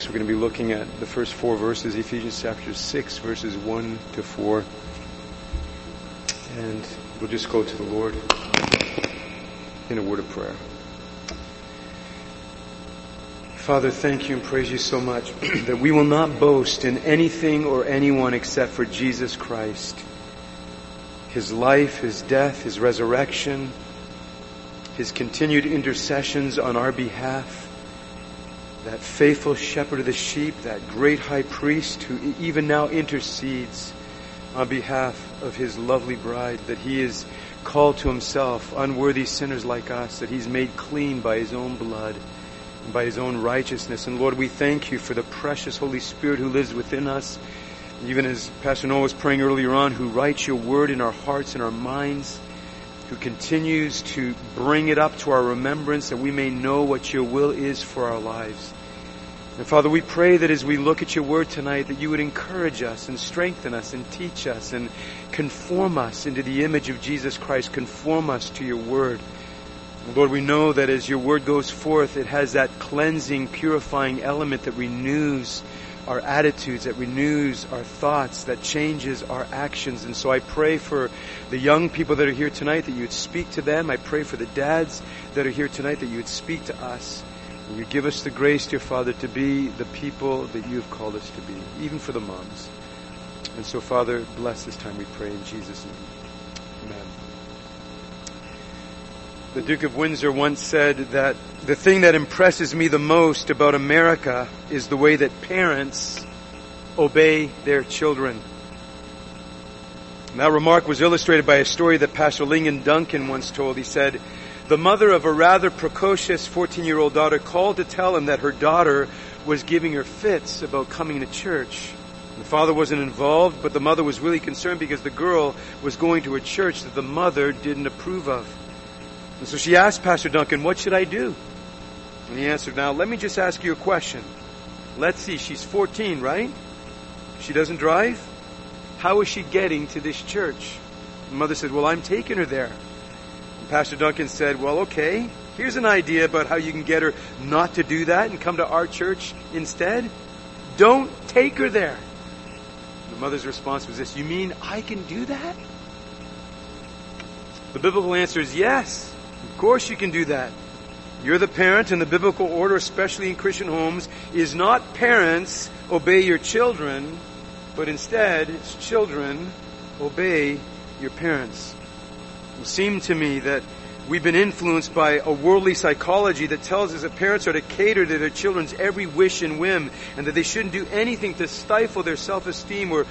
we're going to be looking at the first 4 verses, Ephesians chapter 6, verses 1 to 4. And we'll just go to the Lord in a word of prayer. Father, thank you and praise you so much that we will not boast in anything or anyone except for Jesus Christ. His life, His death, His resurrection, His continued intercessions on our behalf, that faithful shepherd of the sheep, that great high priest who even now intercedes on behalf of His lovely bride, that He is called to Himself, unworthy sinners like us, that He's made clean by His own blood and by His own righteousness. And Lord, we thank you for the precious Holy Spirit who lives within us, even as Pastor Noah was praying earlier on, who writes your word in our hearts and our minds, who continues to bring it up to our remembrance that we may know what your will is for our lives. And Father, we pray that as we look at your word tonight, that you would encourage us and strengthen us and teach us and conform us into the image of Jesus Christ, conform us to your word. And Lord, we know that as your word goes forth, it has that cleansing, purifying element that renews our attitudes, that renews our thoughts, that changes our actions. And so I pray for the young people that are here tonight, that you would speak to them. I pray for the dads that are here tonight, that you would speak to us. And you give us the grace, dear Father, to be the people that you have called us to be, even for the moms. And so, Father, bless this time, we pray in Jesus' name. Amen. The Duke of Windsor once said that the thing that impresses me the most about America is the way that parents obey their children. And that remark was illustrated by a story that Pastor Lyngdon Duncan once told. He said, the mother of a rather precocious 14-year-old daughter called to tell him that her daughter was giving her fits about coming to church. The father wasn't involved, but the mother was really concerned because the girl was going to a church that the mother didn't approve of. And so she asked Pastor Duncan, what should I do? And he answered, now let me just ask you a question. Let's see, she's 14, right? She doesn't drive? How is she getting to this church? The mother said, well, I'm taking her there. And Pastor Duncan said, well, okay, here's an idea about how you can get her not to do that and come to our church instead. Don't take her there. The mother's response was this, you mean I can do that? The biblical answer is yes. Of course you can do that. You're the parent, and the biblical order, especially in Christian homes, is not parents obey your children, but instead it's children obey your parents. It seemed to me that we've been influenced by a worldly psychology that tells us that parents are to cater to their children's every wish and whim, and that they shouldn't do anything to stifle their self-esteem or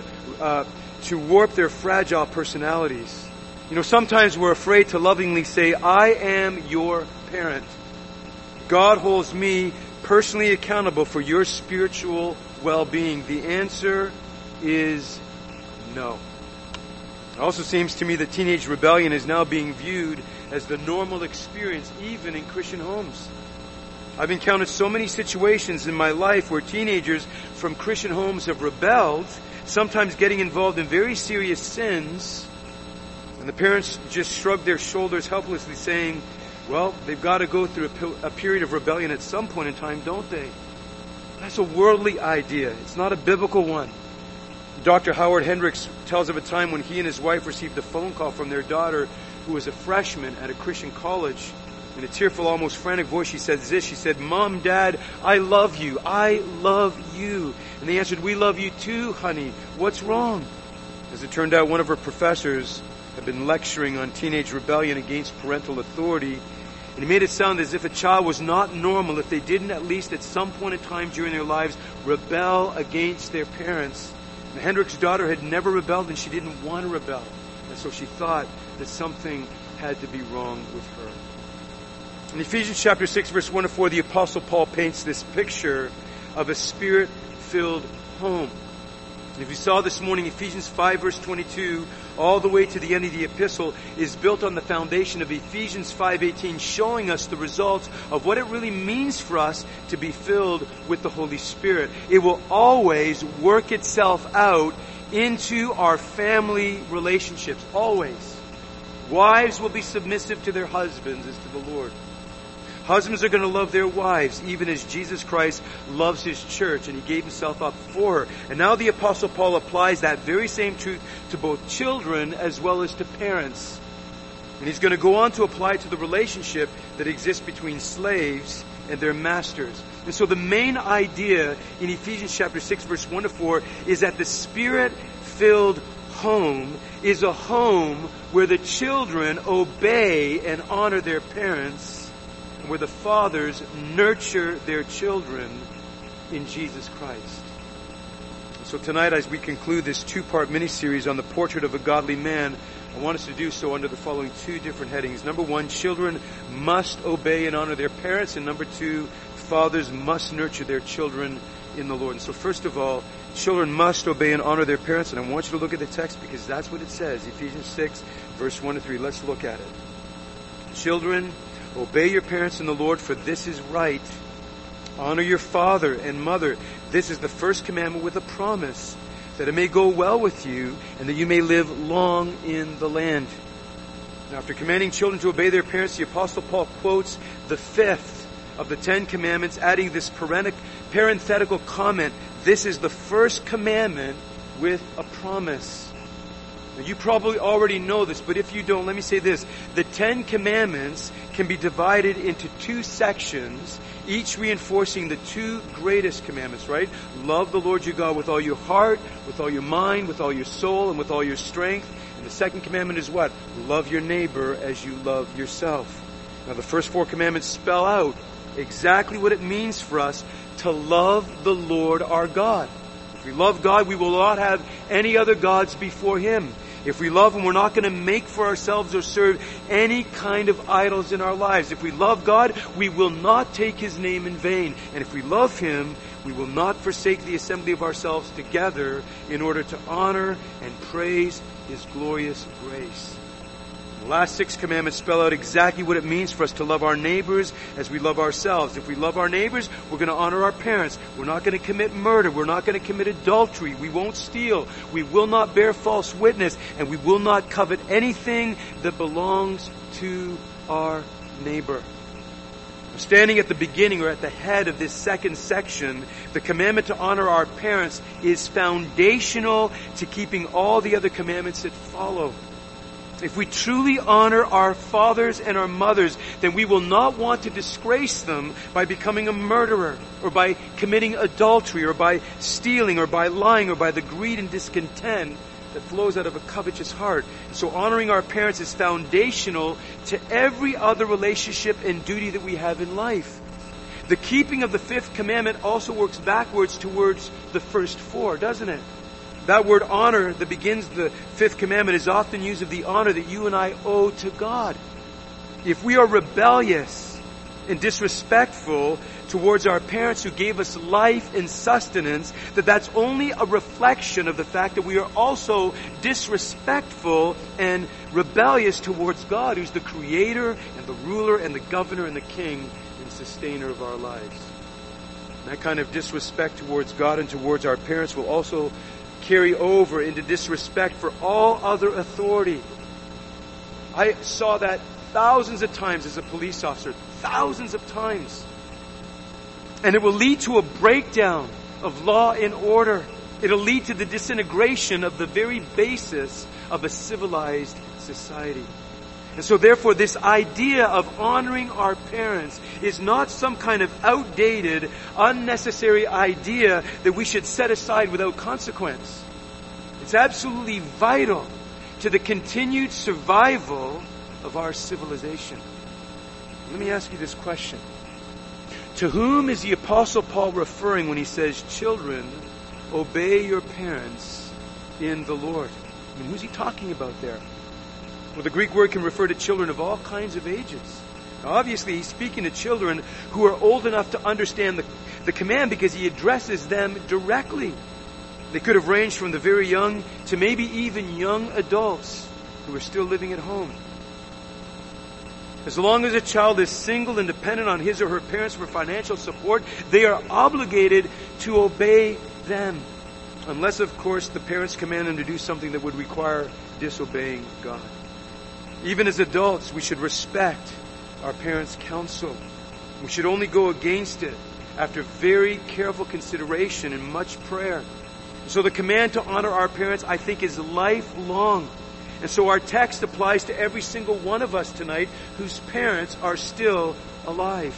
to warp their fragile personalities. You know, sometimes we're afraid to lovingly say, I am your parent. God holds me personally accountable for your spiritual well-being. The answer is no. It also seems to me that teenage rebellion is now being viewed as the normal experience, even in Christian homes. I've encountered so many situations in my life where teenagers from Christian homes have rebelled, sometimes getting involved in very serious sins, and the parents just shrug their shoulders helplessly saying, well, they've got to go through a period of rebellion at some point in time, don't they? That's a worldly idea. It's not a biblical one. Dr. Howard Hendricks tells of a time when he and his wife received a phone call from their daughter who was a freshman at a Christian college. In a tearful, almost frantic voice, she said this. She said, Mom, Dad, I love you. I love you. And they answered, we love you too, honey. What's wrong? As it turned out, one of her professors had been lecturing on teenage rebellion against parental authority, and he made it sound as if a child was not normal if they didn't at least at some point in time during their lives rebel against their parents. And Hendricks' daughter had never rebelled, and she didn't want to rebel. And so she thought that something had to be wrong with her. In Ephesians chapter 6, verse 1 to 4, the Apostle Paul paints this picture of a spirit-filled home. And if you saw this morning, Ephesians 5, verse 22, all the way to the end of the epistle, is built on the foundation of Ephesians 5:18, showing us the results of what it really means for us to be filled with the Holy Spirit. It will always work itself out into our family relationships. Always. Wives will be submissive to their husbands as to the Lord. Husbands are going to love their wives, even as Jesus Christ loves His church, and He gave Himself up for her. And now the Apostle Paul applies that very same truth to both children as well as to parents. And he's going to go on to apply it to the relationship that exists between slaves and their masters. And so the main idea in Ephesians chapter 6, verse 1 to 4 is that the Spirit-filled home is a home where the children obey and honor their parents, and where the fathers nurture their children in Jesus Christ. So tonight, as we conclude this two-part mini-series on the portrait of a godly man, I want us to do so under the following two different headings. Number one, children must obey and honor their parents. And number two, fathers must nurture their children in the Lord. And so first of all, children must obey and honor their parents. And I want you to look at the text because that's what it says. Ephesians 6, verse 1 to 3. Let's look at it. Children, obey your parents in the Lord, for this is right. Honor your father and mother. This is the first commandment with a promise, that it may go well with you, and that you may live long in the land. Now, after commanding children to obey their parents, the Apostle Paul quotes the fifth of the 10 commandments, adding this parenthetical comment, this is the first commandment with a promise. Now, you probably already know this, but if you don't, let me say this. The 10 commandments can be divided into two sections, each reinforcing the two greatest commandments, right? Love the Lord your God with all your heart, with all your mind, with all your soul, and with all your strength. And the second commandment is what? Love your neighbor as you love yourself. Now, the first 4 commandments spell out exactly what it means for us to love the Lord our God. If we love God, we will not have any other gods before Him. If we love Him, we're not going to make for ourselves or serve any kind of idols in our lives. If we love God, we will not take His name in vain. And if we love Him, we will not forsake the assembly of ourselves together in order to honor and praise His glorious grace. The last 6 commandments spell out exactly what it means for us to love our neighbors as we love ourselves. If we love our neighbors, we're going to honor our parents. We're not going to commit murder. We're not going to commit adultery. We won't steal. We will not bear false witness. And we will not covet anything that belongs to our neighbor. Standing at the beginning or at the head of this second section, the commandment to honor our parents is foundational to keeping all the other commandments that follow. If we truly honor our fathers and our mothers, then we will not want to disgrace them by becoming a murderer, or by committing adultery, or by stealing, or by lying, or by the greed and discontent that flows out of a covetous heart. So honoring our parents is foundational to every other relationship and duty that we have in life. The keeping of the 5th commandment also works backwards towards the first 4, doesn't it? That word honor that begins the 5th commandment is often used of the honor that you and I owe to God. If we are rebellious and disrespectful towards our parents who gave us life and sustenance, that's only a reflection of the fact that we are also disrespectful and rebellious towards God, who's the creator and the ruler and the governor and the king and sustainer of our lives. And that kind of disrespect towards God and towards our parents will also carry over into disrespect for all other authority. I saw that thousands of times as a police officer, thousands of times. And it will lead to a breakdown of law and order. It'll lead to the disintegration of the very basis of a civilized society. And so therefore, this idea of honoring our parents is not some kind of outdated, unnecessary idea that we should set aside without consequence. It's absolutely vital to the continued survival of our civilization. Let me ask you this question. To whom is the Apostle Paul referring when he says, children, obey your parents in the Lord? I mean, who's he talking about there? Well, the Greek word can refer to children of all kinds of ages. Now, obviously, he's speaking to children who are old enough to understand the command because he addresses them directly. They could have ranged from the very young to maybe even young adults who are still living at home. As long as a child is single and dependent on his or her parents for financial support, they are obligated to obey them. Unless, of course, the parents command them to do something that would require disobeying God. Even as adults, we should respect our parents' counsel. We should only go against it after very careful consideration and much prayer. So the command to honor our parents, I think, is lifelong. And so our text applies to every single one of us tonight whose parents are still alive.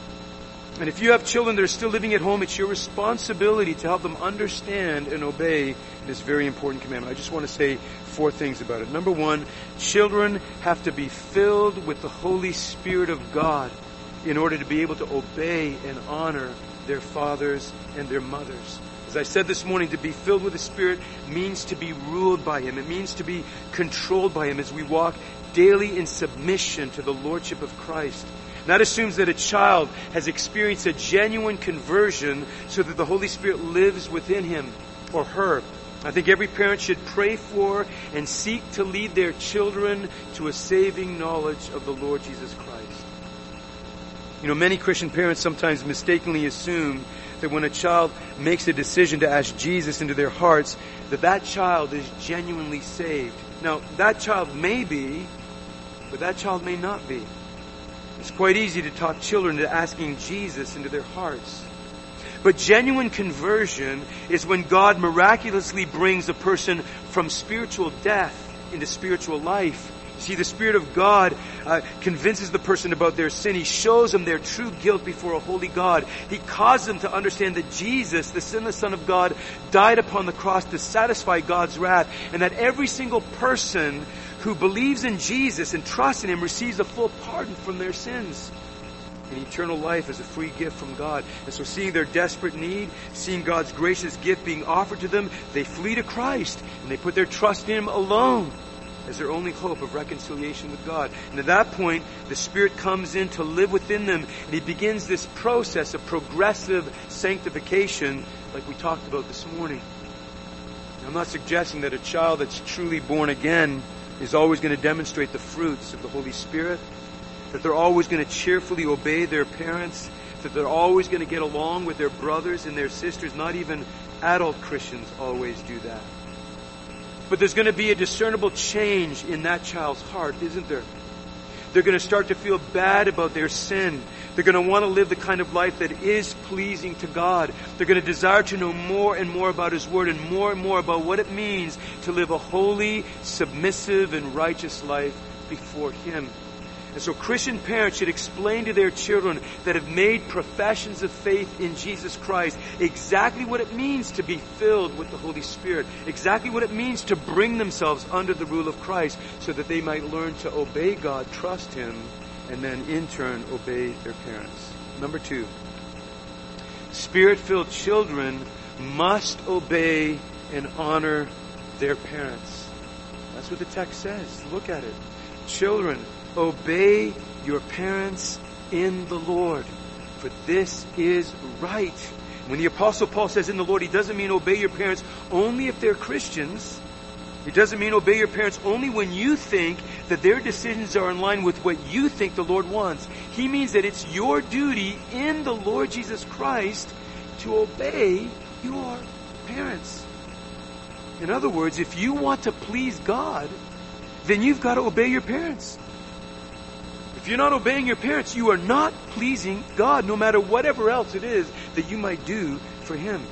And if you have children that are still living at home, it's your responsibility to help them understand and obey this very important commandment. I just want to say 4 things about it. Number 1, children have to be filled with the Holy Spirit of God in order to be able to obey and honor their fathers and their mothers. As I said this morning, to be filled with the Spirit means to be ruled by Him. It means to be controlled by Him as we walk daily in submission to the Lordship of Christ. And that assumes that a child has experienced a genuine conversion so that the Holy Spirit lives within him or her. I think every parent should pray for and seek to lead their children to a saving knowledge of the Lord Jesus Christ. You know, many Christian parents sometimes mistakenly assume that when a child makes a decision to ask Jesus into their hearts, that child is genuinely saved. Now, that child may be, but that child may not be. It's quite easy to talk children into asking Jesus into their hearts. But genuine conversion is when God miraculously brings a person from spiritual death into spiritual life. See, the Spirit of God convinces the person about their sin. He shows them their true guilt before a holy God. He causes them to understand that Jesus, the sinless Son of God, died upon the cross to satisfy God's wrath, and that every single person who believes in Jesus and trusts in Him receives a full pardon from their sins and eternal life as a free gift from God. And so seeing their desperate need, seeing God's gracious gift being offered to them, they flee to Christ and they put their trust in Him alone as their only hope of reconciliation with God. And at that point, the Spirit comes in to live within them, and He begins this process of progressive sanctification like we talked about this morning. Now, I'm not suggesting that a child that's truly born again is always going to demonstrate the fruits of the Holy Spirit, that they're always going to cheerfully obey their parents, that they're always going to get along with their brothers and their sisters. Not even adult Christians always do that. But there's going to be a discernible change in that child's heart, isn't there? They're going to start to feel bad about their sin. They're going to want to live the kind of life that is pleasing to God. They're going to desire to know more and more about His Word and more about what it means to live a holy, submissive, and righteous life before Him. And so Christian parents should explain to their children that have made professions of faith in Jesus Christ exactly what it means to be filled with the Holy Spirit, exactly what it means to bring themselves under the rule of Christ so that they might learn to obey God, trust Him, and then in turn obey their parents. Number 2, Spirit-filled children must obey and honor their parents. That's what the text says. Look at it. Children, obey your parents in the Lord, for this is right. When the Apostle Paul says in the Lord, he doesn't mean obey your parents only if they're Christians. It doesn't mean obey your parents only when you think that their decisions are in line with what you think the Lord wants. He means that it's your duty in the Lord Jesus Christ to obey your parents. In other words, if you want to please God, then you've got to obey your parents. If you're not obeying your parents, you are not pleasing God, no matter whatever else it is that you might do for Him.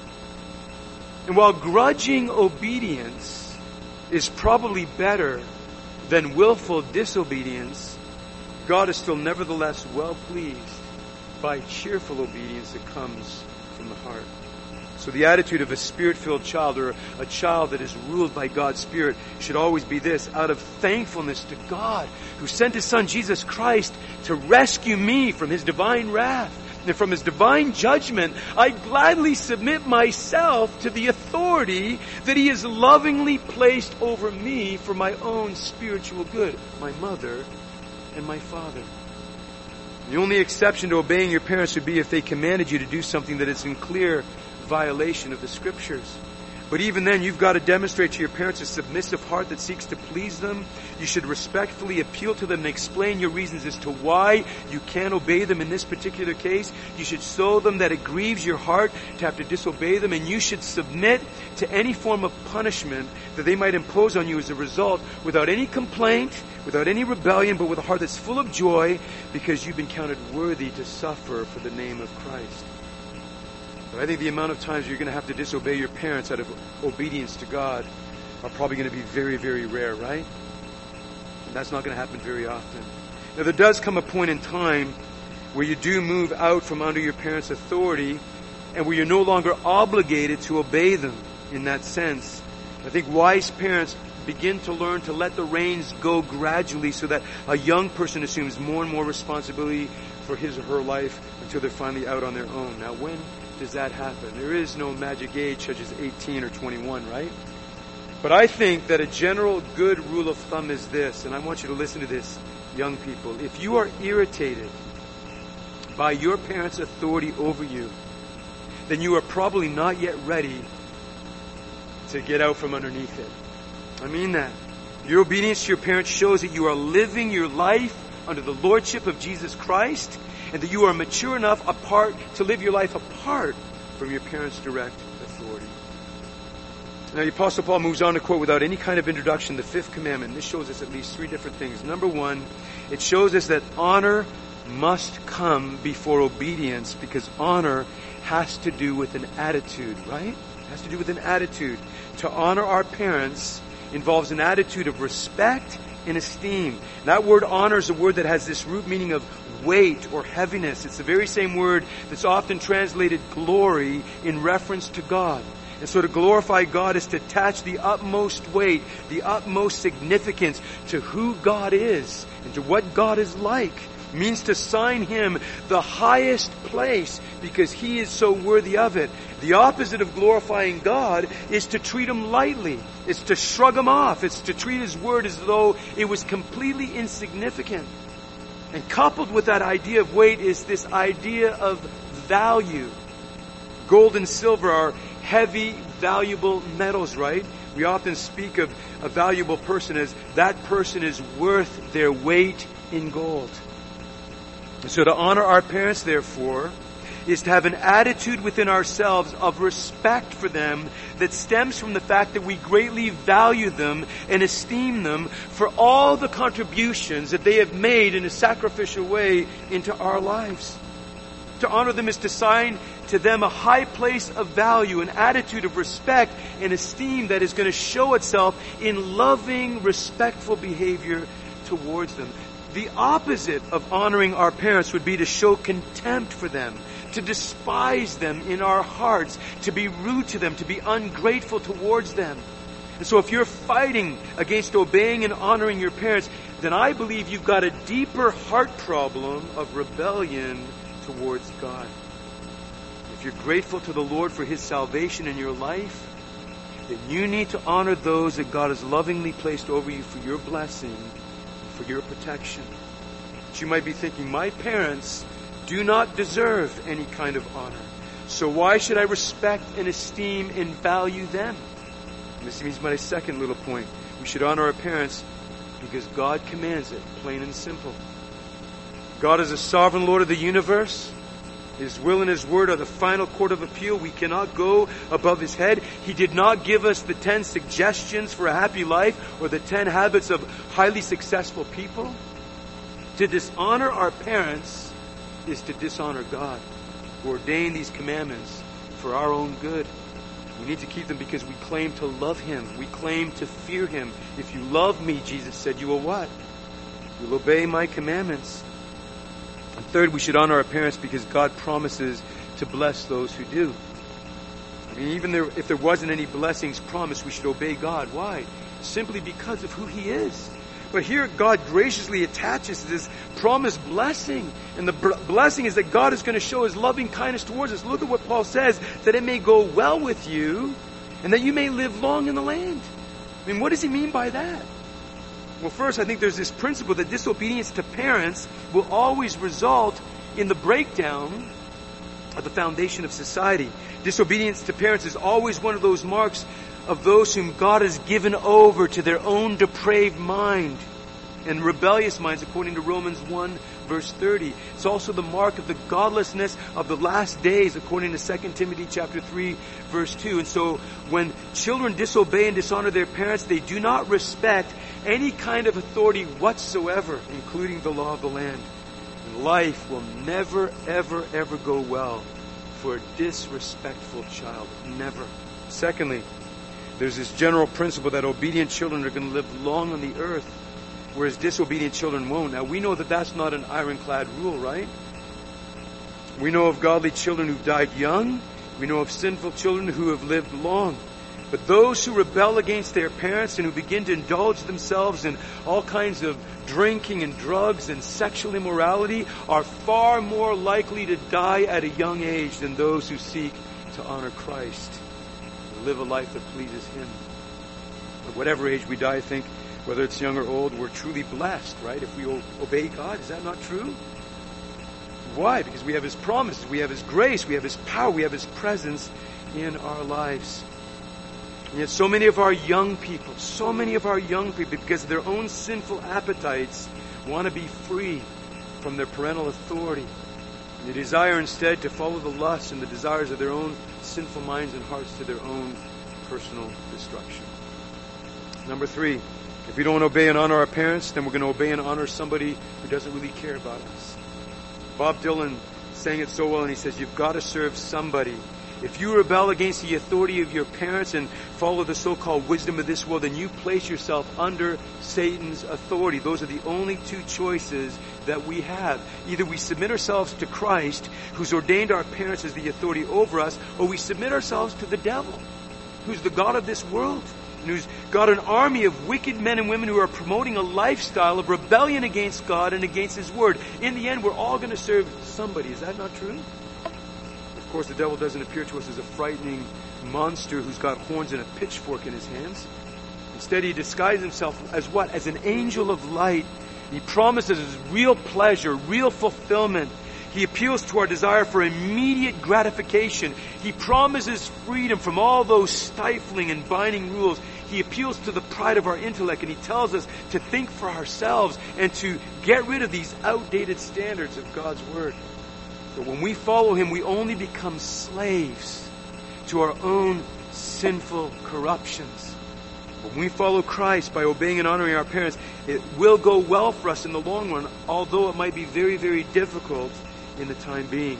And while grudging obedience is probably better than willful disobedience, God is still nevertheless well pleased by cheerful obedience that comes from the heart. So the attitude of a Spirit-filled child, or a child that is ruled by God's Spirit, should always be this: out of thankfulness to God, who sent His Son Jesus Christ to rescue me from His divine wrath and from His divine judgment, I gladly submit myself to the authority that He has lovingly placed over me for my own spiritual good, my mother and my father. The only exception to obeying your parents would be if they commanded you to do something that is in clear violation of the Scriptures. But even then, you've got to demonstrate to your parents a submissive heart that seeks to please them. You should respectfully appeal to them and explain your reasons as to why you can't obey them in this particular case. You should show them that it grieves your heart to have to disobey them, and you should submit to any form of punishment that they might impose on you as a result, without any complaint, without any rebellion, but with a heart that's full of joy, because you've been counted worthy to suffer for the name of Christ. But I think the amount of times you're going to have to disobey your parents out of obedience to God are probably going to be very, very rare, right? And that's not going to happen very often. Now, there does come a point in time where you do move out from under your parents' authority and where you're no longer obligated to obey them in that sense. I think wise parents begin to learn to let the reins go gradually so that a young person assumes more and more responsibility for his or her life until they're finally out on their own. Now, when does that happen? There is no magic age such as 18 or 21, right? But I think that a general good rule of thumb is this, and I want you to listen to this, young people. If you are irritated by your parents' authority over you, then you are probably not yet ready to get out from underneath it. I mean that. Your obedience to your parents shows that you are living your life under the lordship of Jesus Christ, and that you are mature enough to live your life apart from your parents' direct authority. Now, the Apostle Paul moves on to quote without any kind of introduction the fifth commandment. This shows us at least three different things. Number one, it shows us that honor must come before obedience, because honor has to do with an attitude, right? It has to do with an attitude. To honor our parents involves an attitude of respect and esteem. That word honor is a word that has this root meaning of weight or heaviness. It's the very same word that's often translated glory in reference to God. And so to glorify God is to attach the utmost weight, the utmost significance to who God is and to what God is like. It means to assign Him the highest place because He is so worthy of it. The opposite of glorifying God is to treat Him lightly. It's to shrug Him off. It's to treat His word as though it was completely insignificant. And coupled with that idea of weight is this idea of value. Gold and silver are heavy, valuable metals, right? We often speak of a valuable person as that person is worth their weight in gold. And so to honor our parents, therefore, is to have an attitude within ourselves of respect for them that stems from the fact that we greatly value them and esteem them for all the contributions that they have made in a sacrificial way into our lives. To honor them is to assign to them a high place of value, an attitude of respect and esteem that is going to show itself in loving, respectful behavior towards them. The opposite of honoring our parents would be to show contempt for them, to despise them in our hearts, to be rude to them, to be ungrateful towards them. And so if you're fighting against obeying and honoring your parents, then I believe you've got a deeper heart problem of rebellion towards God. If you're grateful to the Lord for His salvation in your life, then you need to honor those that God has lovingly placed over you for your blessing, for your protection. But you might be thinking, my parents do not deserve any kind of honor. So why should I respect and esteem and value them? And this means my second little point. We should honor our parents because God commands it, plain and simple. God is the sovereign Lord of the universe. His will and His word are the final court of appeal. We cannot go above His head. He did not give us the 10 suggestions for a happy life or the 10 habits of highly successful people. To dishonor our parents is to dishonor God, who ordained these commandments for our own good. We need to keep them because we claim to love Him. We claim to fear Him. If you love me, Jesus said, you will what? You'll obey my commandments. And third, we should honor our parents because God promises to bless those who do. I mean, even if there wasn't any blessings promised, we should obey God. Why? Simply because of who He is. But here God graciously attaches this promised blessing. And the blessing is that God is going to show His loving kindness towards us. Look at what Paul says, that it may go well with you and that you may live long in the land. I mean, what does he mean by that? Well, first, I think there's this principle that disobedience to parents will always result in the breakdown of the foundation of society. Disobedience to parents is always one of those marks of those whom God has given over to their own depraved mind and rebellious minds, according to Romans 1, verse 30. It's also the mark of the godlessness of the last days, according to 2 Timothy chapter 3, verse 2. And so when children disobey and dishonor their parents, they do not respect any kind of authority whatsoever, including the law of the land. And life will never, ever, ever go well for a disrespectful child. Never. Secondly, there's this general principle that obedient children are going to live long on the earth, whereas disobedient children won't. Now, we know that that's not an ironclad rule, right? We know of godly children who've died young. We know of sinful children who have lived long. But those who rebel against their parents and who begin to indulge themselves in all kinds of drinking and drugs and sexual immorality are far more likely to die at a young age than those who seek to honor Christ and live a life that pleases Him. At whatever age we die, I think, whether it's young or old, we're truly blessed, right? If we obey God, is that not true? Why? Because we have His promises, we have His grace, we have His power, we have His presence in our lives. And yet so many of our young people, because of their own sinful appetites, want to be free from their parental authority. And they desire instead to follow the lusts and the desires of their own sinful minds and hearts to their own personal destruction. Number 3, if we don't obey and honor our parents, then we're going to obey and honor somebody who doesn't really care about us. Bob Dylan sang it so well, and he says, you've got to serve somebody. If you rebel against the authority of your parents and follow the so-called wisdom of this world, then you place yourself under Satan's authority. Those are the only two choices that we have. Either we submit ourselves to Christ, who's ordained our parents as the authority over us, or we submit ourselves to the devil, who's the god of this world, and who's got an army of wicked men and women who are promoting a lifestyle of rebellion against God and against His Word. In the end, we're all going to serve somebody. Is that not true? Of course, the devil doesn't appear to us as a frightening monster who's got horns and a pitchfork in his hands. Instead, he disguises himself as what? As an angel of light. He promises us real pleasure, real fulfillment. He appeals to our desire for immediate gratification. He promises freedom from all those stifling and binding rules. He appeals to the pride of our intellect, and he tells us to think for ourselves and to get rid of these outdated standards of God's Word. But when we follow Him, we only become slaves to our own sinful corruptions. When we follow Christ by obeying and honoring our parents, it will go well for us in the long run, although it might be very, very difficult in the time being.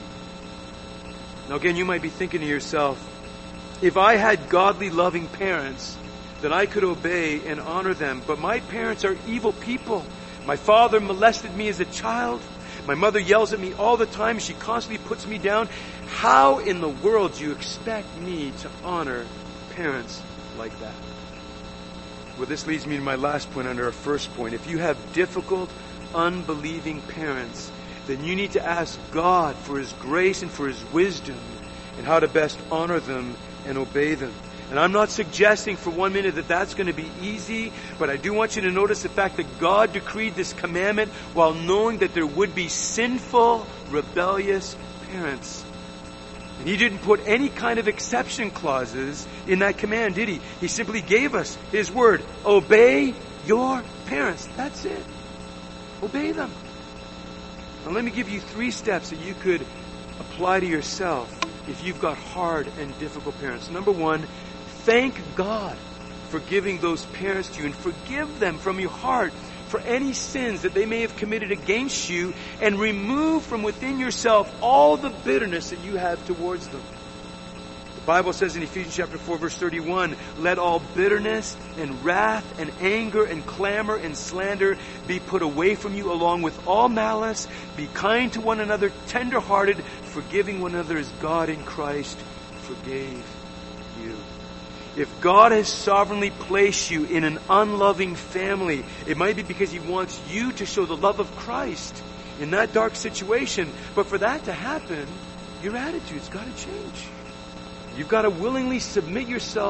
Now again, you might be thinking to yourself, if I had godly, loving parents, then I could obey and honor them. But my parents are evil people. My father molested me as a child. My mother yells at me all the time. She constantly puts me down. How in the world do you expect me to honor parents like that? Well, this leads me to my last point under our first point. If you have difficult, unbelieving parents, then you need to ask God for His grace and for His wisdom and how to best honor them and obey them. And I'm not suggesting for 1 minute that that's going to be easy, but I do want you to notice the fact that God decreed this commandment while knowing that there would be sinful, rebellious parents. And He didn't put any kind of exception clauses in that command, did He? He simply gave us His word. Obey your parents. That's it. Obey them. Now let me give you 3 steps that you could apply to yourself if you've got hard and difficult parents. Number 1, thank God for giving those parents to you, and forgive them from your heart for any sins that they may have committed against you, and remove from within yourself all the bitterness that you have towards them. The Bible says in Ephesians chapter 4, verse 31, let all bitterness and wrath and anger and clamor and slander be put away from you, along with all malice. Be kind to one another, tender-hearted, forgiving one another as God in Christ forgave you. If God has sovereignly placed you in an unloving family, it might be because He wants you to show the love of Christ in that dark situation. But for that to happen, your attitude's got to change. You've got to willingly submit yourself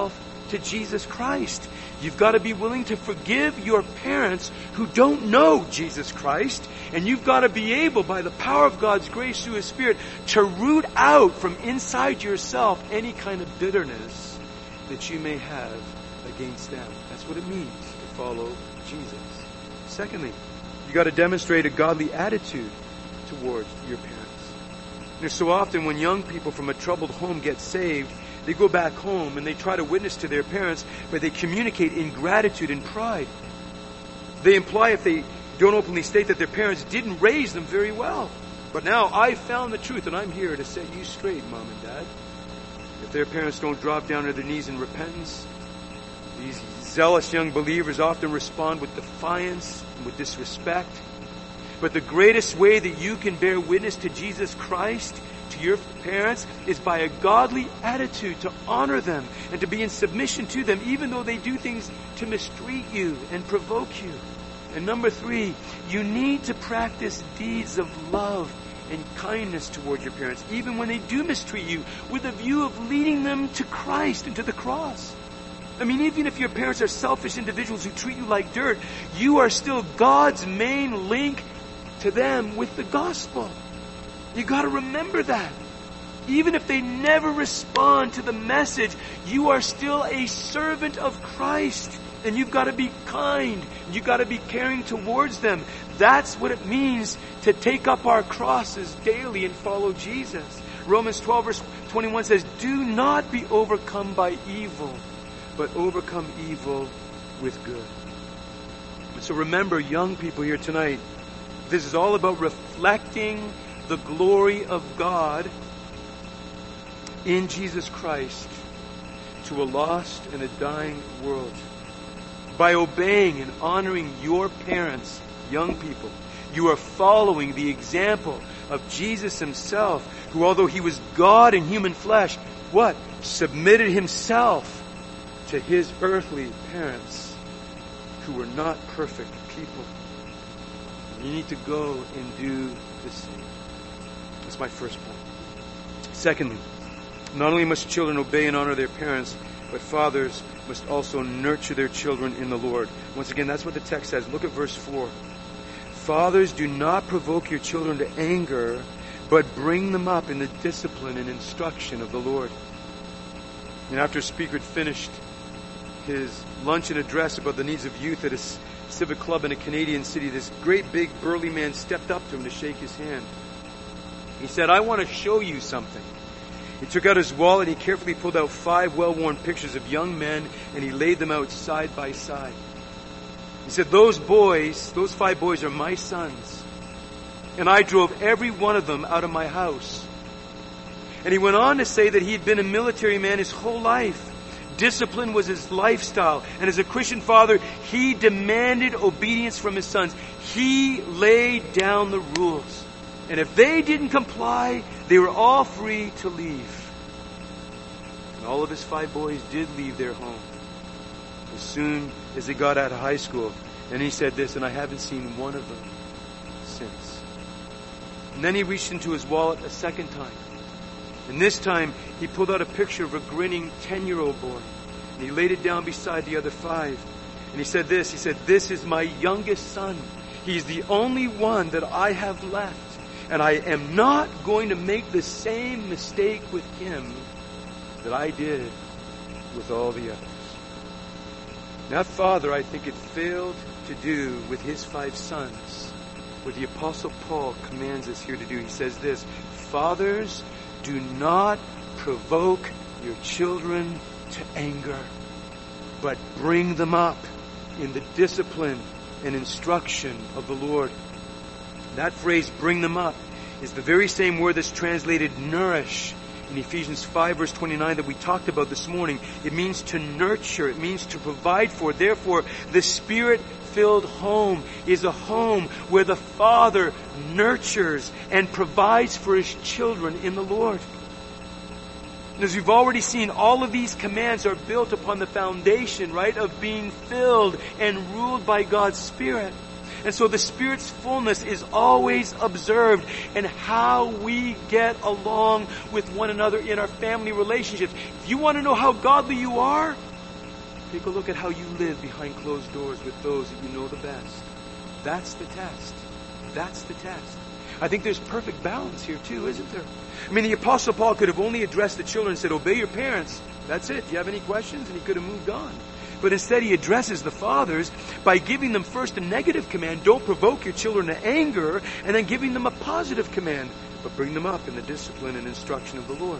to Jesus Christ. You've got to be willing to forgive your parents who don't know Jesus Christ. And you've got to be able, by the power of God's grace through His Spirit, to root out from inside yourself any kind of bitterness that you may have against them. That's what it means to follow Jesus. Secondly, you've got to demonstrate a godly attitude towards your parents. You know, so often when young people from a troubled home get saved, they go back home and they try to witness to their parents, but they communicate ingratitude and pride. They imply, if they don't openly state, that their parents didn't raise them very well. But now I've found the truth and I'm here to set you straight, Mom and Dad. If their parents don't drop down to their knees in repentance, these zealous young believers often respond with defiance and with disrespect. But the greatest way that you can bear witness to Jesus Christ, to your parents, is by a godly attitude to honor them and to be in submission to them, even though they do things to mistreat you and provoke you. And number 3, you need to practice deeds of love and kindness toward your parents, even when they do mistreat you, with a view of leading them to Christ and to the cross. I mean, even if your parents are selfish individuals who treat you like dirt, you are still God's main link to them with the gospel. You got to remember that. Even if they never respond to the message, you are still a servant of Christ. And you've got to be kind. You've got to be caring towards them. That's what it means to take up our crosses daily and follow Jesus. Romans 12 verse 21 says, "Do not be overcome by evil, but overcome evil with good." And so remember, young people here tonight, this is all about reflecting the glory of God in Jesus Christ to a lost and a dying world. By obeying and honoring your parents, young people, you are following the example of Jesus Himself, who, although He was God in human flesh, what? Submitted Himself to His earthly parents, who were not perfect people. You need to go and do the same. That's my first point. Secondly, not only must children obey and honor their parents, but fathers must also nurture their children in the Lord. Once again, that's what the text says. Look at verse 4. Fathers, do not provoke your children to anger, but bring them up in the discipline and instruction of the Lord. And after a speaker had finished his luncheon address about the needs of youth at a civic club in a Canadian city, this great big burly man stepped up to him to shake his hand. He said, "I want to show you something." He took out his wallet and he carefully pulled out 5 well-worn pictures of young men, and he laid them out side by side. He said, those 5 boys are my sons, and I drove every one of them out of my house. And he went on to say that he had been a military man his whole life. Discipline was his lifestyle, and as a Christian father, he demanded obedience from his sons. He laid down the rules. And if they didn't comply, they were all free to leave. And all of his 5 boys did leave their home as soon as they got out of high school. And he said this, "And I haven't seen one of them since." And then he reached into his wallet a second time. And this time, he pulled out a picture of a grinning 10-year-old boy. And he laid it down beside the other 5. And he said this, "This is my youngest son. He's the only one that I have left. And I am not going to make the same mistake with him that I did with all the others." That father, I think, had failed to do with his 5 sons what the Apostle Paul commands us here to do. He says this, "Fathers, do not provoke your children to anger, but bring them up in the discipline and instruction of the Lord." That phrase, "bring them up," is the very same word that's translated "nourish" in Ephesians 5 verse 29 that we talked about this morning. It means to nurture. It means to provide for. Therefore, the Spirit-filled home is a home where the Father nurtures and provides for His children in the Lord. And as we've already seen, all of these commands are built upon the foundation, right, of being filled and ruled by God's Spirit. And so the Spirit's fullness is always observed in how we get along with one another in our family relationships. If you want to know how godly you are, Take a look at how you live behind closed doors with those that you know the best. That's the test. That's the test. I think there's perfect balance here too, isn't there? I mean, the Apostle Paul could have only addressed the children and said, obey your parents. That's it. Do you have any questions? And he could have moved on. But instead he addresses the fathers by giving them first a negative command, don't provoke your children to anger, and then giving them a positive command, but bring them up in the discipline and instruction of the Lord.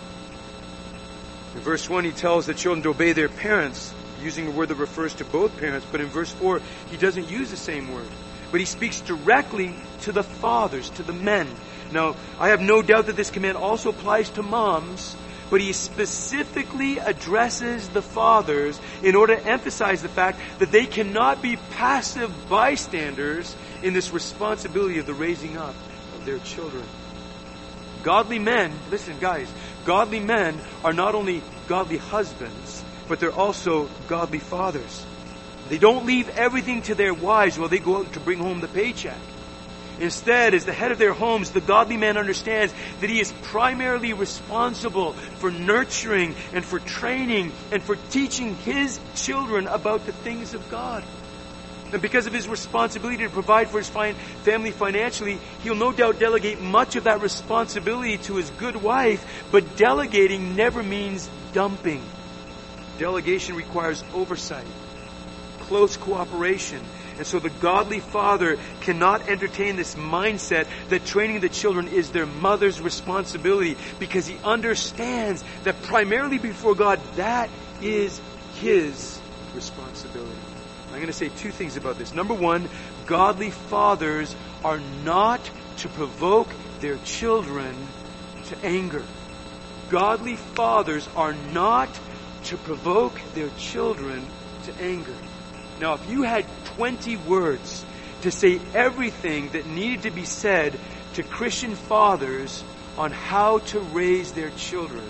In verse 1 he tells the children to obey their parents, using a word that refers to both parents, but in verse 4 he doesn't use the same word. But he speaks directly to the fathers, to the men. Now, I have no doubt that this command also applies to moms, but he specifically addresses the fathers in order to emphasize the fact that they cannot be passive bystanders in this responsibility of the raising up of their children. Godly men, listen guys, godly men are not only godly husbands, but they're also godly fathers. They don't leave everything to their wives while they go out to bring home the paycheck. Instead, as the head of their homes, the godly man understands that he is primarily responsible for nurturing and for training and for teaching his children about the things of God. And because of his responsibility to provide for his family financially, he'll no doubt delegate much of that responsibility to his good wife, but delegating never means dumping. Delegation requires oversight, close cooperation. And so the godly father cannot entertain this mindset that training the children is their mother's responsibility, because he understands that primarily before God, that is his responsibility. I'm going to say two things about this. Number one, godly fathers are not to provoke their children to anger. Godly fathers are not to provoke their children to anger. Now, if you had 20 words to say everything that needed to be said to Christian fathers on how to raise their children,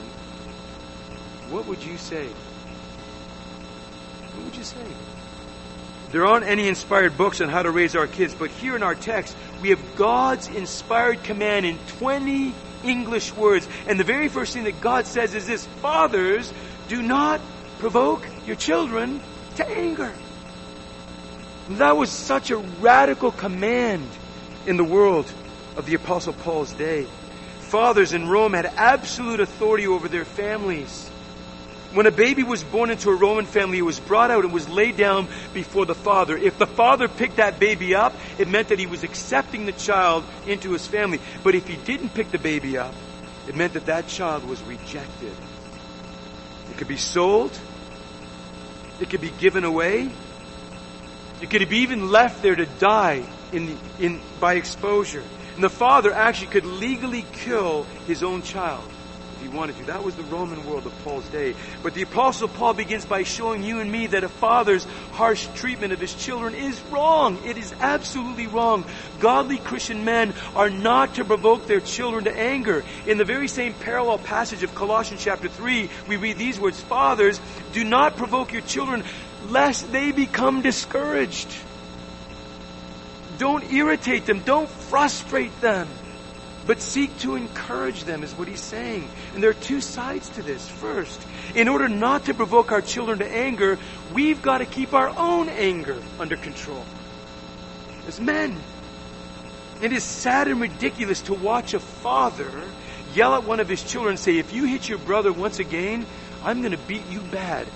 what would you say? What would you say? There aren't any inspired books on how to raise our kids, but here in our text, we have God's inspired command in 20 English words. And the very first thing that God says is this: fathers, do not provoke your children to anger. That was such a radical command in the world of the Apostle Paul's day. Fathers in Rome had absolute authority over their families. When a baby was born into a Roman family, it was brought out and was laid down before the father. If the father picked that baby up, it meant that he was accepting the child into his family. But if he didn't pick the baby up, it meant that that child was rejected. It could be sold. It could be given away. It could be even left there to die by exposure. And the father actually could legally kill his own child if he wanted to. That was the Roman world of Paul's day. But the Apostle Paul begins by showing you and me that a father's harsh treatment of his children is wrong. It is absolutely wrong. Godly Christian men are not to provoke their children to anger. In the very same parallel passage of Colossians chapter 3, we read these words: fathers, do not provoke your children lest they become discouraged. Don't irritate them. Don't frustrate them. But seek to encourage them, is what he's saying. And there are two sides to this. First, in order not to provoke our children to anger, we've got to keep our own anger under control. As men, it is sad and ridiculous to watch a father yell at one of his children and say, if you hit your brother once again, I'm going to beat you bad.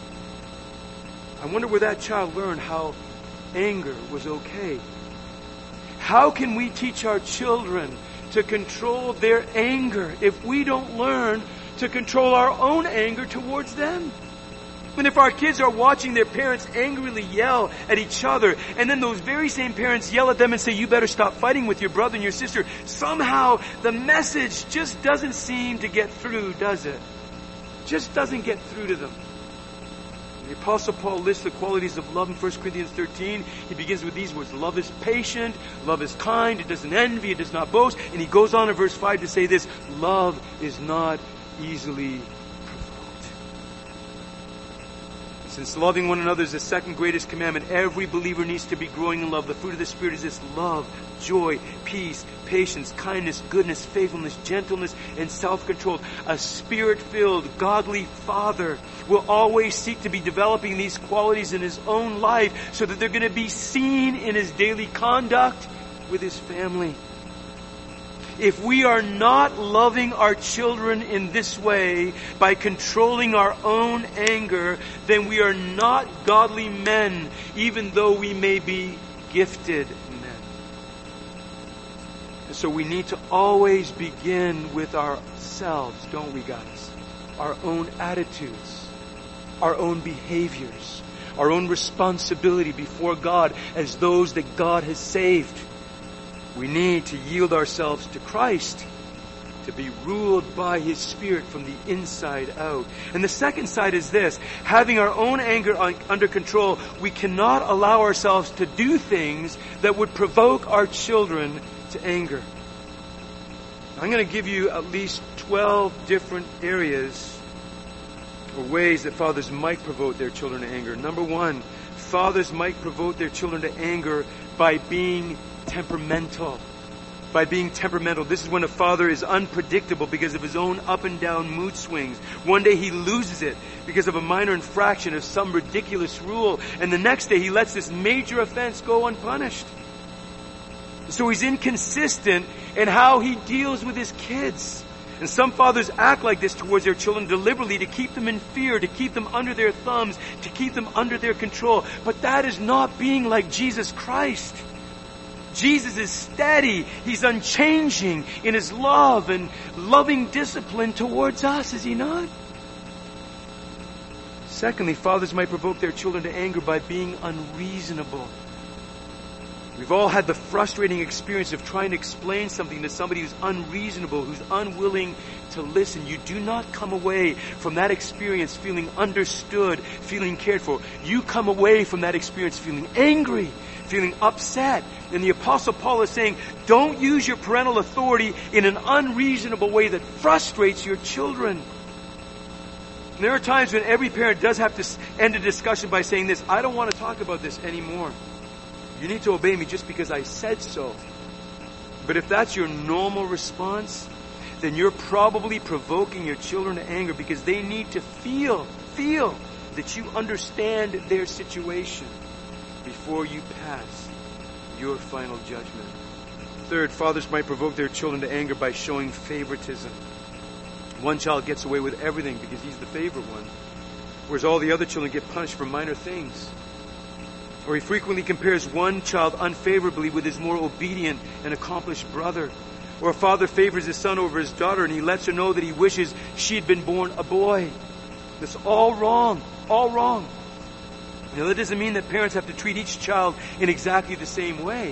I wonder where that child learned how anger was okay. How can we teach our children to control their anger if we don't learn to control our own anger towards them? And if our kids are watching their parents angrily yell at each other, and then those very same parents yell at them and say, you better stop fighting with your brother and your sister, somehow the message just doesn't seem to get through, does it? Just doesn't get through to them. The Apostle Paul lists the qualities of love in 1 Corinthians 13. He begins with these words: love is patient, love is kind, it doesn't envy, it does not boast. And he goes on in verse 5 to say this: love is not easily provoked. Since loving one another is the second greatest commandment, every believer needs to be growing in love. The fruit of the Spirit is this: love, joy, peace, patience, kindness, goodness, faithfulness, gentleness, and self-control. A Spirit-filled, godly father will always seek to be developing these qualities in his own life so that they're going to be seen in his daily conduct with his family. If we are not loving our children in this way, by controlling our own anger, then we are not godly men, even though we may be gifted men. And so we need to always begin with ourselves, don't we, guys? Our own attitudes, our own behaviors, our own responsibility before God as those that God has saved. We need to yield ourselves to Christ, to be ruled by His Spirit from the inside out. And the second side is this: having our own anger under control, we cannot allow ourselves to do things that would provoke our children to anger. I'm going to give you at least 12 different areas or ways that fathers might provoke their children to anger. Number one, fathers might provoke their children to anger by being temperamental. By being temperamental. This is when a father is unpredictable because of his own up and down mood swings. One day he loses it because of a minor infraction of some ridiculous rule, and the next day he lets this major offense go unpunished. So he's inconsistent in how he deals with his kids. And some fathers act like this towards their children deliberately to keep them in fear, to keep them under their thumbs, to keep them under their control. But that is not being like Jesus Christ. Jesus is steady. He's unchanging in His love and loving discipline towards us, is He not? Secondly, fathers might provoke their children to anger by being unreasonable. We've all had the frustrating experience of trying to explain something to somebody who's unreasonable, who's unwilling to listen. You do not come away from that experience feeling understood, feeling cared for. You come away from that experience feeling angry, feeling upset. And the Apostle Paul is saying, don't use your parental authority in an unreasonable way that frustrates your children. And there are times when every parent does have to end a discussion by saying this: I don't want to talk about this anymore. You need to obey me just because I said so. But if that's your normal response, then you're probably provoking your children to anger because they need to feel that you understand their situation before you pass your final judgment. Third, fathers might provoke their children to anger by showing favoritism. One child gets away with everything because he's the favorite one, whereas all the other children get punished for minor things. Or he frequently compares one child unfavorably with his more obedient and accomplished brother. Or a father favors his son over his daughter and he lets her know that he wishes she had been born a boy. That's all wrong. All wrong. Now, that doesn't mean that parents have to treat each child in exactly the same way.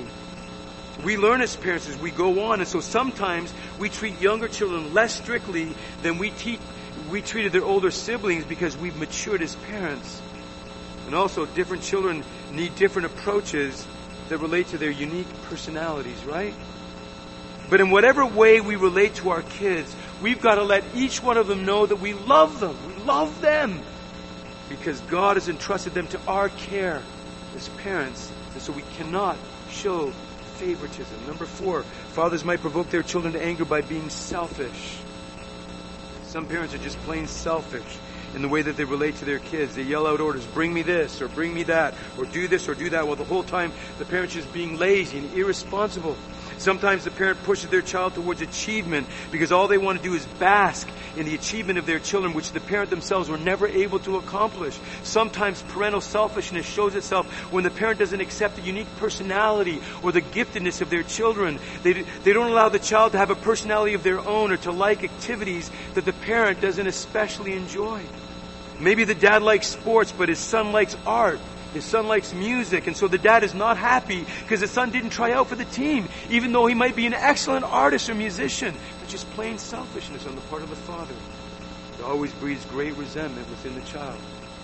We learn as parents as we go on, and so sometimes we treat younger children less strictly than we treated their older siblings because we've matured as parents. And also, different children need different approaches that relate to their unique personalities, right? But in whatever way we relate to our kids, we've got to let each one of them know that we love them. We love them because God has entrusted them to our care as parents. And so we cannot show favoritism. Number 4, fathers might provoke their children to anger by being selfish. Some parents are just plain selfish in the way that they relate to their kids. They yell out orders: bring me this, or bring me that, or do this, or do that, while the whole time the parent's just being lazy and irresponsible. Sometimes the parent pushes their child towards achievement because all they want to do is bask in the achievement of their children, which the parent themselves were never able to accomplish. Sometimes parental selfishness shows itself when the parent doesn't accept the unique personality or the giftedness of their children. They don't allow the child to have a personality of their own or to like activities that the parent doesn't especially enjoy. Maybe the dad likes sports, but his son likes art. His son likes music, and so the dad is not happy because his son didn't try out for the team, even though he might be an excellent artist or musician. It's just plain selfishness on the part of the father. It always breeds great resentment within the child.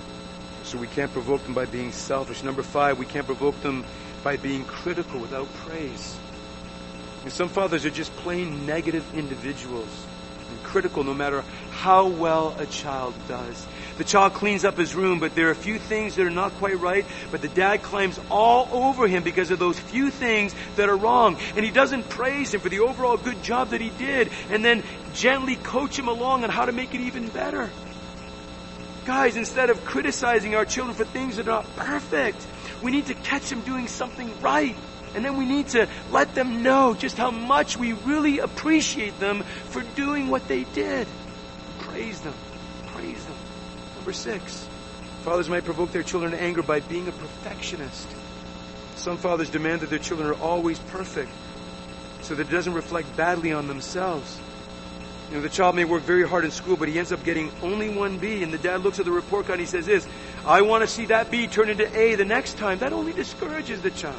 So we can't provoke them by being selfish. Number 5, we can't provoke them by being critical without praise. And some fathers are just plain negative individuals. and critical no matter how well a child does. The child cleans up his room, but there are a few things that are not quite right, but the dad climbs all over him because of those few things that are wrong. And he doesn't praise him for the overall good job that he did, and then gently coach him along on how to make it even better. Guys, instead of criticizing our children for things that are not perfect, we need to catch them doing something right. And then we need to let them know just how much we really appreciate them for doing what they did. Praise them. Praise them. Number 6, fathers might provoke their children to anger by being a perfectionist. Some fathers demand that their children are always perfect so that it doesn't reflect badly on themselves. You know, the child may work very hard in school, but he ends up getting only one B, and the dad looks at the report card and he says this, I want to see that B turn into A the next time. That only discourages the child.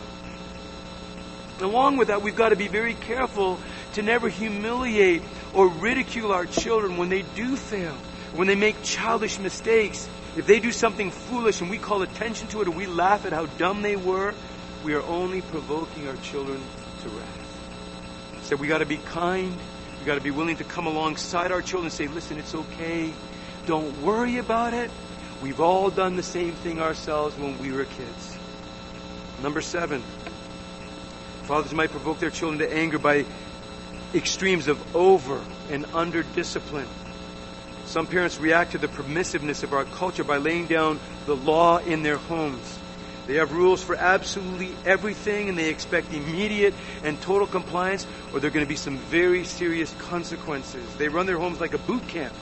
Along with that, we've got to be very careful to never humiliate or ridicule our children when they do fail, when they make childish mistakes. If they do something foolish and we call attention to it or we laugh at how dumb they were, we are only provoking our children to wrath. So we got to be kind. We got to be willing to come alongside our children and say, listen, it's okay. Don't worry about it. We've all done the same thing ourselves when we were kids. Number 7. Fathers might provoke their children to anger by extremes of over and under discipline. Some parents react to the permissiveness of our culture by laying down the law in their homes. They have rules for absolutely everything, and they expect immediate and total compliance, or there are going to be some very serious consequences. They run their homes like a boot camp,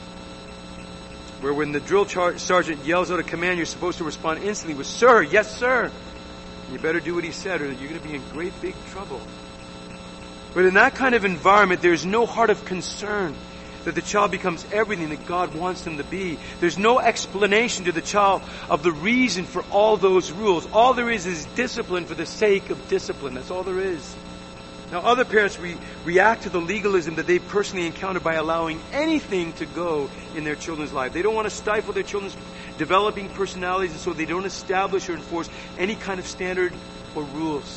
where when the drill sergeant yells out a command, you're supposed to respond instantly with, sir, yes, sir. You better do what he said, or you're going to be in great big trouble. But in that kind of environment, there's no heart of concern that the child becomes everything that God wants them to be. There's no explanation to the child of the reason for all those rules. All there is discipline for the sake of discipline. That's all there is. Now, other parents react to the legalism that they've personally encountered by allowing anything to go in their children's life. They don't want to stifle their children's developing personalities, and so they don't establish or enforce any kind of standard or rules.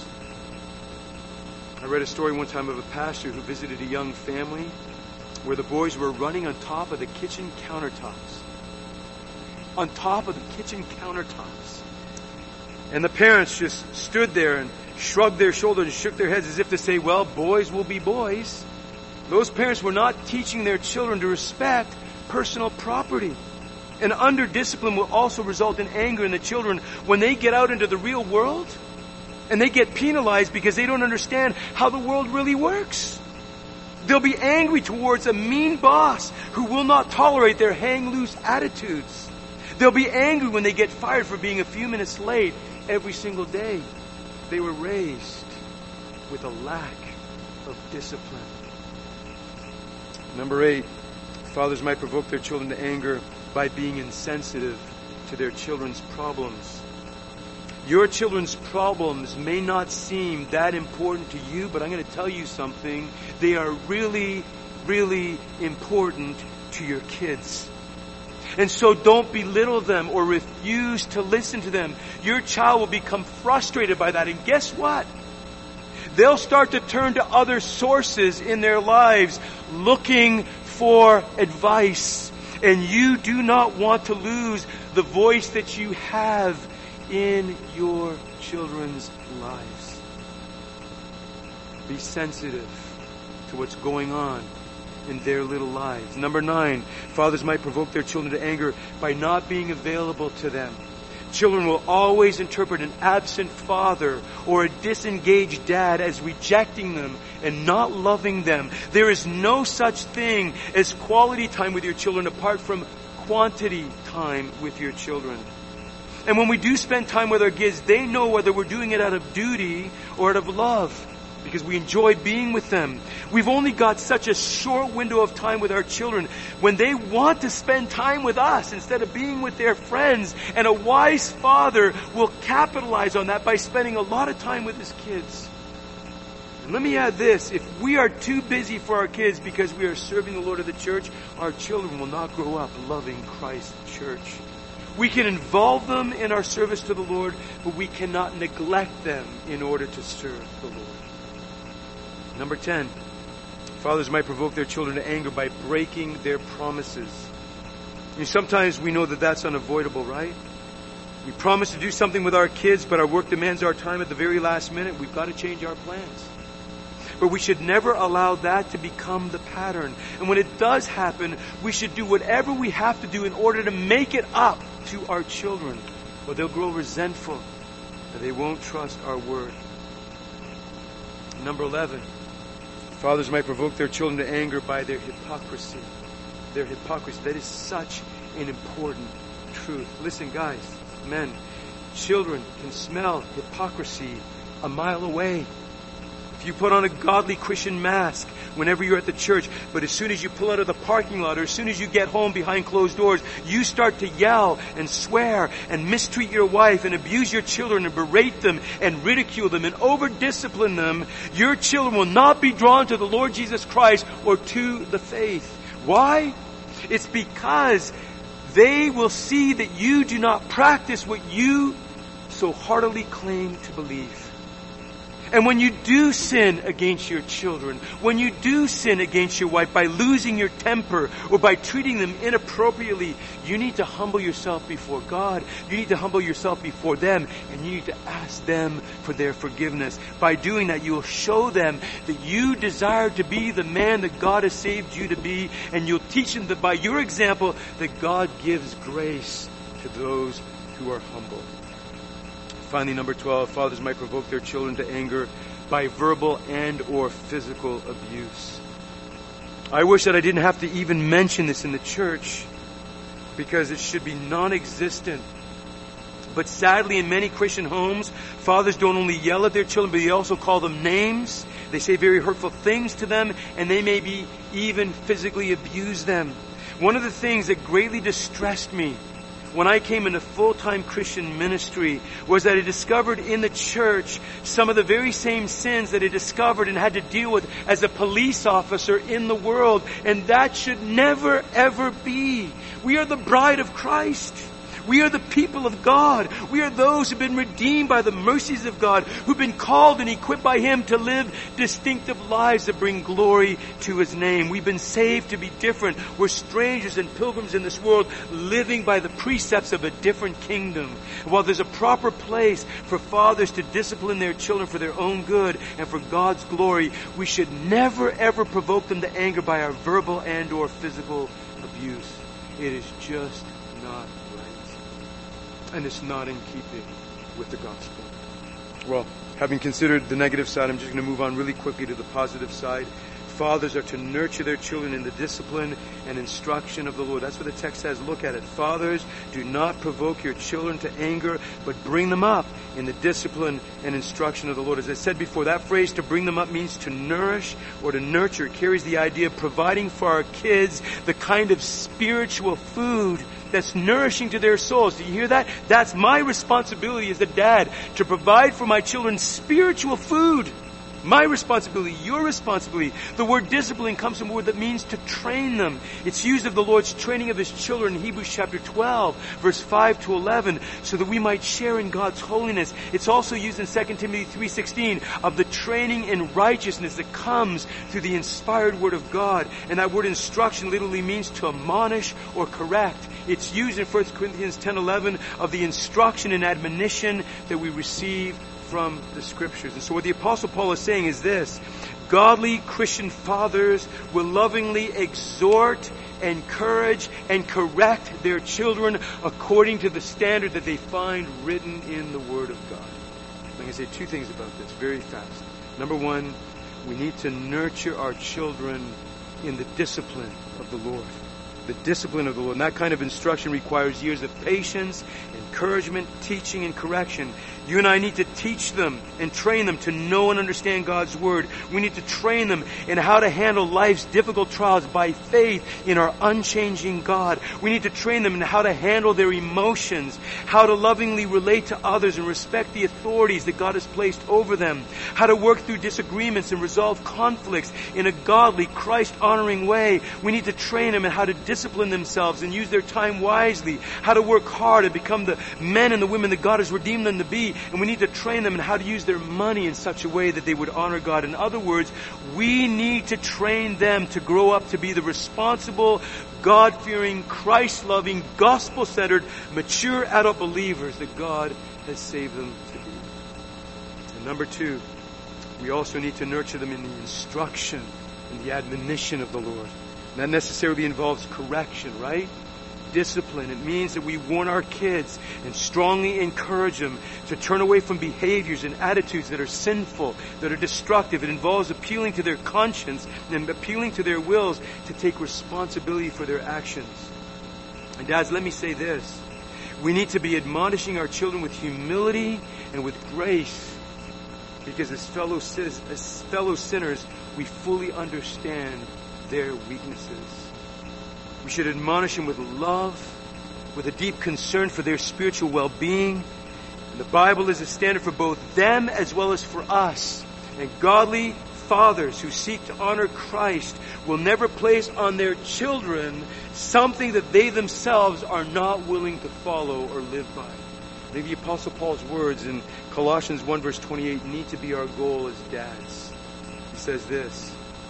I read a story one time of a pastor who visited a young family where the boys were running on top of the kitchen countertops. On top of the kitchen countertops. And the parents just stood there and shrugged their shoulders and shook their heads as if to say, well, boys will be boys. Those parents were not teaching their children to respect personal property. And under discipline will also result in anger in the children when they get out into the real world and they get penalized because they don't understand how the world really works. They'll be angry towards a mean boss who will not tolerate their hang-loose attitudes. They'll be angry when they get fired for being a few minutes late every single day. They were raised with a lack of discipline. Number 8, fathers might provoke their children to anger by being insensitive to their children's problems. Your children's problems may not seem that important to you, but I'm going to tell you something. They are really, really important to your kids. And so don't belittle them or refuse to listen to them. Your child will become frustrated by that. And guess what? They'll start to turn to other sources in their lives looking for advice. And you do not want to lose the voice that you have in your children's lives. Be sensitive to what's going on in their little lives. Number 9, fathers might provoke their children to anger by not being available to them. Children will always interpret an absent father or a disengaged dad as rejecting them and not loving them. There is no such thing as quality time with your children apart from quantity time with your children. And when we do spend time with our kids, they know whether we're doing it out of duty or out of love, because we enjoy being with them. We've only got such a short window of time with our children when they want to spend time with us instead of being with their friends. And a wise father will capitalize on that by spending a lot of time with his kids. And let me add this. If we are too busy for our kids because we are serving the Lord of the church, our children will not grow up loving Christ's church. We can involve them in our service to the Lord, but we cannot neglect them in order to serve the Lord. Number 10, Fathers might provoke their children to anger by breaking their promises. Sometimes we know that that's unavoidable, right? We promise to do something with our kids, but our work demands our time at the very last minute. We've got to change our plans. But we should never allow that to become the pattern. And when it does happen, we should do whatever we have to do in order to make it up to our children. Or they'll grow resentful and they won't trust our word. Number 11, fathers might provoke their children to anger by their hypocrisy. Their hypocrisy. That is such an important truth. Listen, guys, men, children can smell hypocrisy a mile away. If you put on a godly Christian mask whenever you're at the church, but as soon as you pull out of the parking lot or as soon as you get home behind closed doors, you start to yell and swear and mistreat your wife and abuse your children and berate them and ridicule them and over-discipline them, your children will not be drawn to the Lord Jesus Christ or to the faith. Why? It's because they will see that you do not practice what you so heartily claim to believe. And when you do sin against your children, when you do sin against your wife by losing your temper or by treating them inappropriately, you need to humble yourself before God. You need to humble yourself before them, and you need to ask them for their forgiveness. By doing that, you will show them that you desire to be the man that God has saved you to be, and you'll teach them that by your example that God gives grace to those who are humble. Finally, number 12, fathers might provoke their children to anger by verbal and or physical abuse. I wish that I didn't have to even mention this in the church because it should be non-existent. But sadly, in many Christian homes, fathers don't only yell at their children, but they also call them names. They say very hurtful things to them, and they maybe even physically abuse them. One of the things that greatly distressed me when I came into full-time Christian ministry was that I discovered in the church some of the very same sins that I discovered and had to deal with as a police officer in the world. And that should never, ever be. We are the bride of Christ. We are the people of God. We are those who've been redeemed by the mercies of God, who've been called and equipped by Him to live distinctive lives that bring glory to His name. We've been saved to be different. We're strangers and pilgrims in this world, living by the precepts of a different kingdom. While there's a proper place for fathers to discipline their children for their own good and for God's glory, we should never ever provoke them to anger by our verbal and or physical abuse. It is just not and it's not in keeping with the gospel. Well, having considered the negative side, I'm just going to move on really quickly to the positive side. Fathers are to nurture their children in the discipline and instruction of the Lord. That's what the text says. Look at it. Fathers, do not provoke your children to anger, but bring them up in the discipline and instruction of the Lord. As I said before, that phrase to bring them up means to nourish or to nurture. It carries the idea of providing for our kids the kind of spiritual food that's nourishing to their souls. Do you hear that? That's my responsibility as a dad, to provide for my children spiritual food. My responsibility, your responsibility. The word discipline comes from a word that means to train them. It's used of the Lord's training of His children in Hebrews chapter 12, verse 5 to 11, so that we might share in God's holiness. It's also used in 2 Timothy 3:16 of the training in righteousness that comes through the inspired word of God. And that word instruction literally means to admonish or correct. It's used in 1 Corinthians 10:11 of the instruction and admonition that we receive from the Scriptures. And so what the Apostle Paul is saying is this: godly Christian fathers will lovingly exhort, encourage, and correct their children according to the standard that they find written in the Word of God. I'm going to say two things about this very fast. Number one, we need to nurture our children in the discipline of the Lord. The discipline of the Lord. And that kind of instruction requires years of patience, encouragement, teaching, and correction. You and I need to teach them and train them to know and understand God's Word. We need to train them in how to handle life's difficult trials by faith in our unchanging God. We need to train them in how to handle their emotions, how to lovingly relate to others and respect the authorities that God has placed over them, how to work through disagreements and resolve conflicts in a godly, Christ-honoring way. We need to train them in how to discipline discipline themselves and use their time wisely, how to work hard and become the men and the women that God has redeemed them to be. And we need to train them in how to use their money in such a way that they would honor God. In other words, we need to train them to grow up to be the responsible, God-fearing, Christ-loving, gospel-centered, mature adult believers that God has saved them to be. And number 2, we also need to nurture them in the instruction and the admonition of the Lord. And that necessarily involves correction, right? Discipline. It means that we warn our kids and strongly encourage them to turn away from behaviors and attitudes that are sinful, that are destructive. It involves appealing to their conscience and appealing to their wills to take responsibility for their actions. And dads, let me say this. We need to be admonishing our children with humility and with grace, because as fellow sinners, we fully understand their weaknesses. We should admonish them with love, with a deep concern for their spiritual well-being. And the Bible is a standard for both them as well as for us. And godly fathers who seek to honor Christ will never place on their children something that they themselves are not willing to follow or live by. I think the Apostle Paul's words in Colossians 1 verse 28 need to be our goal as dads. He says this,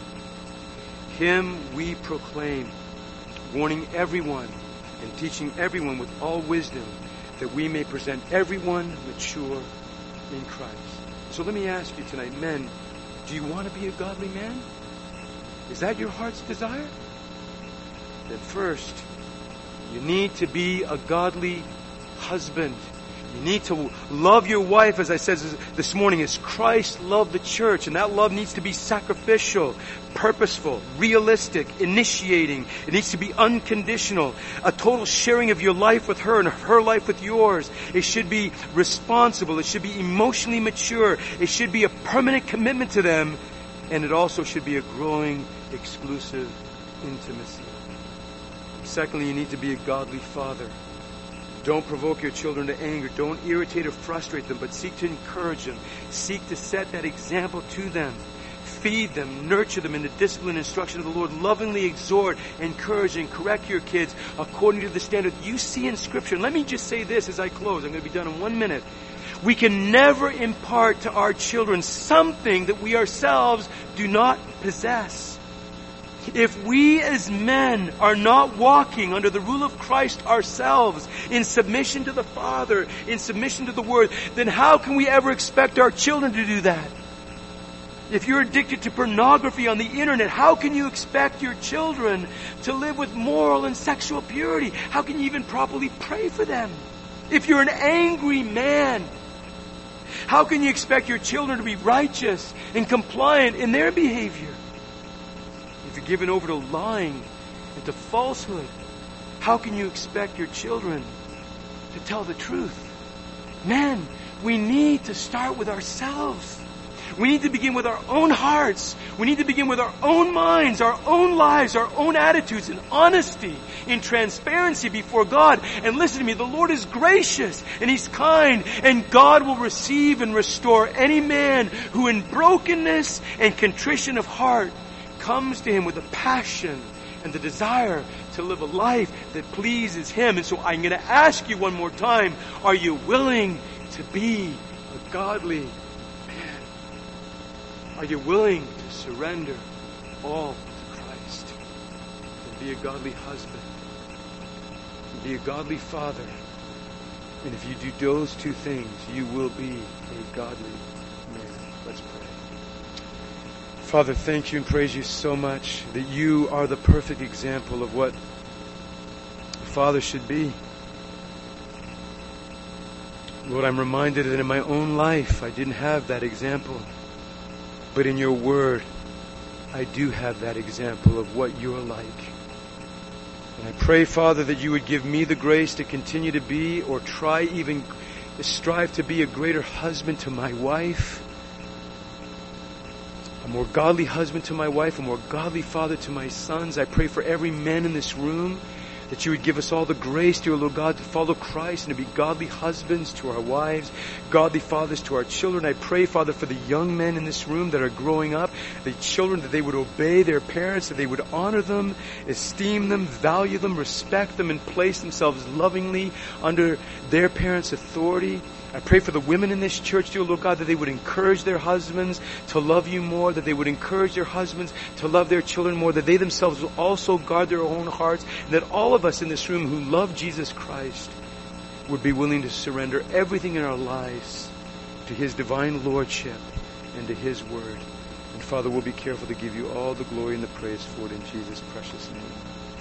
"Him we proclaim, warning everyone and teaching everyone with all wisdom, that we may present everyone mature in Christ." So let me ask you tonight, men, do you want to be a godly man? Is that your heart's desire? Then first, you need to be a godly husband. You need to love your wife, as I said this morning, as Christ loved the church. And that love needs to be sacrificial, purposeful, realistic, initiating. It needs to be unconditional. A total sharing of your life with her and her life with yours. It should be responsible. It should be emotionally mature. It should be a permanent commitment to them. And it also should be a growing, exclusive intimacy. Secondly, you need to be a godly father. Don't provoke your children to anger. Don't irritate or frustrate them, but seek to encourage them. Seek to set that example to them. Feed them, nurture them in the discipline and instruction of the Lord. Lovingly exhort, encourage, and correct your kids according to the standard you see in Scripture. And let me just say this as I close. I'm going to be done in 1 minute. We can never impart to our children something that we ourselves do not possess. If we as men are not walking under the rule of Christ ourselves, in submission to the Father, in submission to the Word, then how can we ever expect our children to do that? If you're addicted to pornography on the internet, how can you expect your children to live with moral and sexual purity? How can you even properly pray for them? If you're an angry man, how can you expect your children to be righteous and compliant in their behavior? If you're given over to lying and to falsehood, how can you expect your children to tell the truth? Men, we need to start with ourselves. We need to begin with our own hearts. We need to begin with our own minds, our own lives, our own attitudes in honesty, in transparency before God. And listen to me, the Lord is gracious and He's kind, and God will receive and restore any man who in brokenness and contrition of heart comes to Him with a passion and the desire to live a life that pleases Him. And so I'm going to ask you one more time, are you willing to be a godly man? Are you willing to surrender all to Christ and be a godly husband and be a godly father? And if you do those two things, you will be a godly man. Let's pray. Father, thank you and praise you so much that you are the perfect example of what a father should be. Lord, I'm reminded that in my own life I didn't have that example. But in your word, I do have that example of what you're like. And I pray, Father, that you would give me the grace to continue to be, or try even strive to be, a greater husband to my wife, a more godly husband to my wife, a more godly father to my sons. I pray for every man in this room that you would give us all the grace, dear Lord God, to follow Christ and to be godly husbands to our wives, godly fathers to our children. I pray, Father, for the young men in this room that are growing up, the children, that they would obey their parents, that they would honor them, esteem them, value them, respect them, and place themselves lovingly under their parents' authority. I pray for the women in this church, dear Lord God, that they would encourage their husbands to love you more, that they would encourage their husbands to love their children more, that they themselves will also guard their own hearts, and that all of us in this room who love Jesus Christ would be willing to surrender everything in our lives to His divine lordship and to His word. And Father, we'll be careful to give you all the glory and the praise for it in Jesus' precious name.